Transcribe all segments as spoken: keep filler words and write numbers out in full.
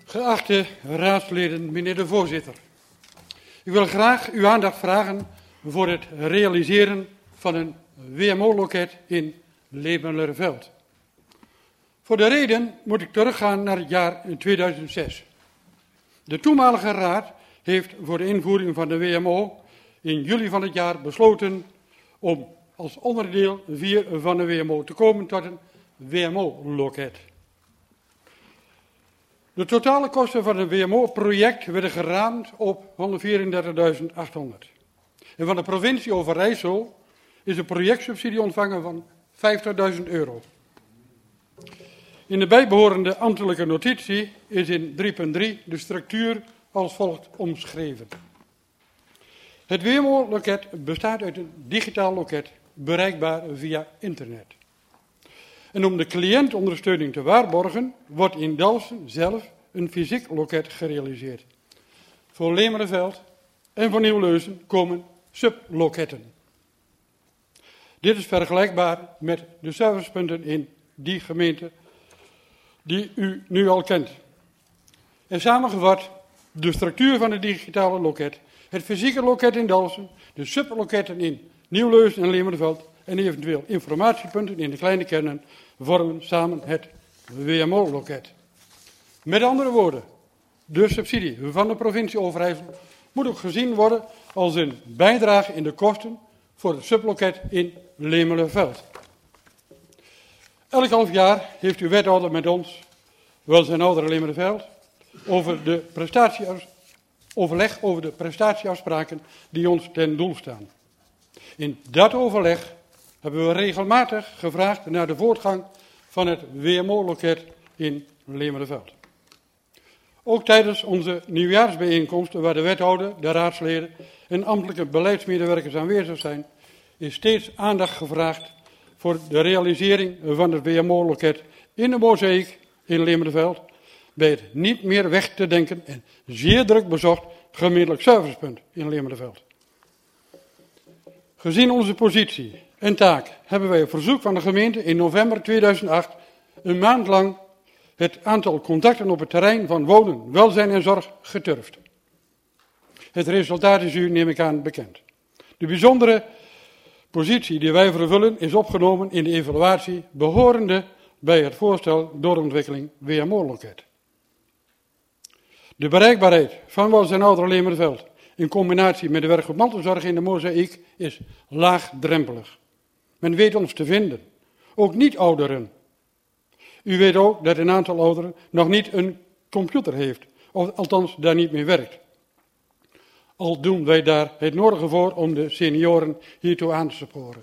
Geachte raadsleden, meneer de voorzitter. Ik wil graag uw aandacht vragen voor het realiseren van een W M O-loket in Lemelerveld. Voor de reden moet ik teruggaan naar het jaar tweeduizend zes. De toenmalige raad heeft voor de invoering van de W M O in juli van het jaar besloten om als onderdeel vier van de W M O te komen tot een W M O-loket. De totale kosten van het W M O-project werden geraamd op honderdvierendertigduizend achthonderd. En van de provincie Overijssel is een projectsubsidie ontvangen van vijftigduizend euro. In de bijbehorende ambtelijke notitie is in drie punt drie de structuur als volgt omschreven. Het W M O-loket bestaat uit een digitaal loket, bereikbaar via internet. En om de cliëntondersteuning te waarborgen, wordt in Dalfsen zelf een fysiek loket gerealiseerd. Voor Lemelerveld en voor Nieuw-Leusen komen subloketten. Dit is vergelijkbaar met de servicepunten in die gemeente die u nu al kent. En samengevat, de structuur van het digitale loket, het fysieke loket in Dalfsen, de subloketten in Nieuw-Leusen en Lemelerveld en eventueel informatiepunten in de kleine kernen vormen samen het W M O-loket. Met andere woorden, de subsidie van de provincie Overijssel moet ook gezien worden als een bijdrage in de kosten voor het subloket in Lemelerveld. Elk half jaar heeft uw wethouder met ons, welzijn ouder Lemelerveld, over de overleg over de prestatieafspraken die ons ten doel staan. In dat overleg hebben we regelmatig gevraagd naar de voortgang van het W M O-loket in Lemelerveld. Ook tijdens onze nieuwjaarsbijeenkomsten, waar de wethouder, de raadsleden en ambtelijke beleidsmedewerkers aanwezig zijn, is steeds aandacht gevraagd voor de realisering van het W M O-loket in de Mozaïek in Lemelerveld, bij het niet meer weg te denken en zeer druk bezocht gemeentelijk servicepunt in Lemelerveld. Gezien onze positie en taak hebben wij op verzoek van de gemeente in november tweeduizend acht een maand lang het aantal contacten op het terrein van wonen, welzijn en zorg geturfd. Het resultaat is u, neem ik aan, bekend. De bijzondere positie die wij vervullen is opgenomen in de evaluatie behorende bij het voorstel doorontwikkeling W M O-loket. De bereikbaarheid van welzijn ouder Lemelerveld in combinatie met de werkgroep mantelzorg in de Mozaïek is laagdrempelig. Men weet ons te vinden, ook niet-ouderen. U weet ook dat een aantal ouderen nog niet een computer heeft, of althans daar niet mee werkt. Al doen wij daar het nodige voor om de senioren hiertoe aan te sporen.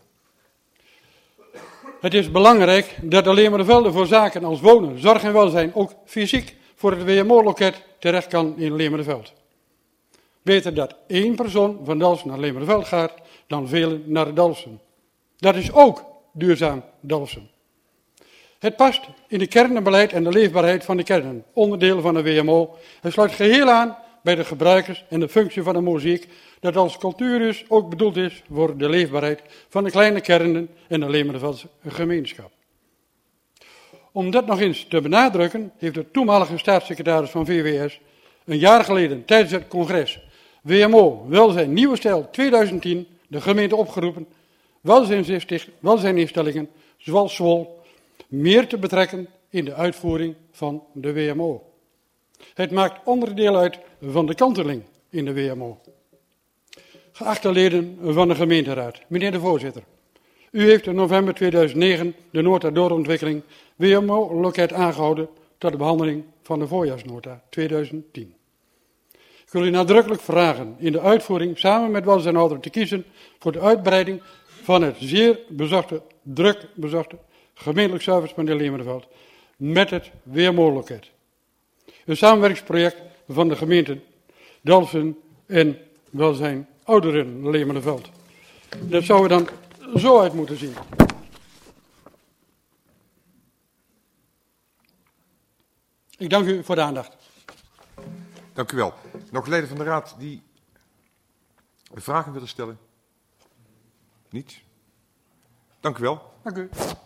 Het is belangrijk dat de Lemelervelden voor zaken als wonen, zorg en welzijn ook fysiek voor het W M O-loket terecht kan in Lemelerveld. Beter dat één persoon van Dalfsen naar Lemelerveld gaat dan velen naar Dalfsen. Dat is ook duurzaam Dalfsen. Het past in de kernenbeleid en de leefbaarheid van de kernen, onderdelen van de W M O. Het sluit geheel aan bij de gebruikers en de functie van de Mozaïek, dat als cultuurhuis ook bedoeld is voor de leefbaarheid van de kleine kernen en de Lemelerveldse gemeenschap. Om dat nog eens te benadrukken, heeft de toenmalige staatssecretaris van V W S een jaar geleden tijdens het congres W M O Welzijn Nieuwe Stijl tweeduizend tien de gemeente opgeroepen welzijninstellingen zoals Zwol meer te betrekken in de uitvoering van de W M O. Het maakt onderdeel uit van de kanteling in de W M O. Geachte leden van de gemeenteraad, meneer de voorzitter. U heeft in november tweeduizend negen de nota doorontwikkeling W M O-loket aangehouden tot de behandeling van de voorjaarsnota tweeduizend tien. Ik wil u nadrukkelijk vragen in de uitvoering samen met welzijn ouderen te kiezen voor de uitbreiding van het zeer bezochte, druk bezochte gemeentelijk servicepunt in Lemelerveld met het W M O-loket. Een samenwerkingsproject van de gemeenten Dalfsen en welzijn ouderen Lemelerveld. Dat zou er dan zo uit moeten zien. Ik dank u voor de aandacht. Dank u wel. Nog leden van de raad die vragen willen stellen? Niet? Dank u wel. Dank u.